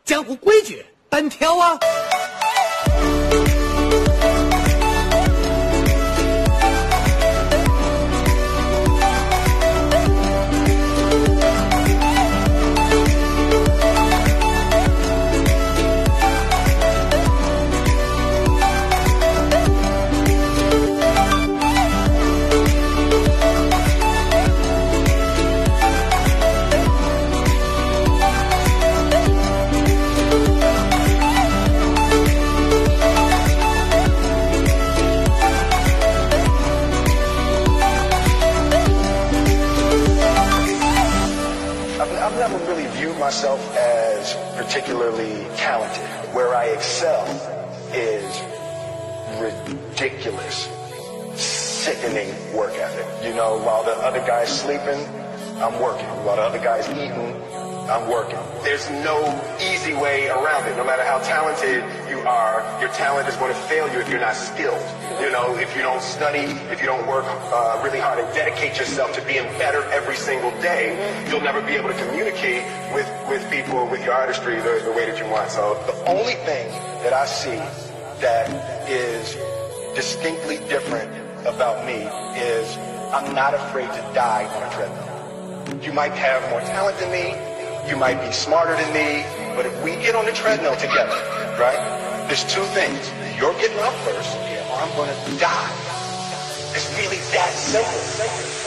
江湖规矩单挑啊。 I've never really viewed myself as particularly talented. Where I excel is ridiculous, sickening work ethic. You know, while the other guy's sleeping, I'm working. While the other guy's eating, I'm working. There's no easy way around it. No matter how talented you are, your talent is going to fail you if you're not skilled. You know, if you don't study, if you don't work really hard and dedicate yourself to being better every single day, you'll never be able to communicate with people, with your artistry, the way that you want. So the only thing that I see that is distinctly different about me is I'm not afraid to die on a treadmill. You might have more talent than me, you might be smarter than me, but if we get on the treadmill together, right, there's two things. You're getting up first, or I'm going to die. It's really that simple.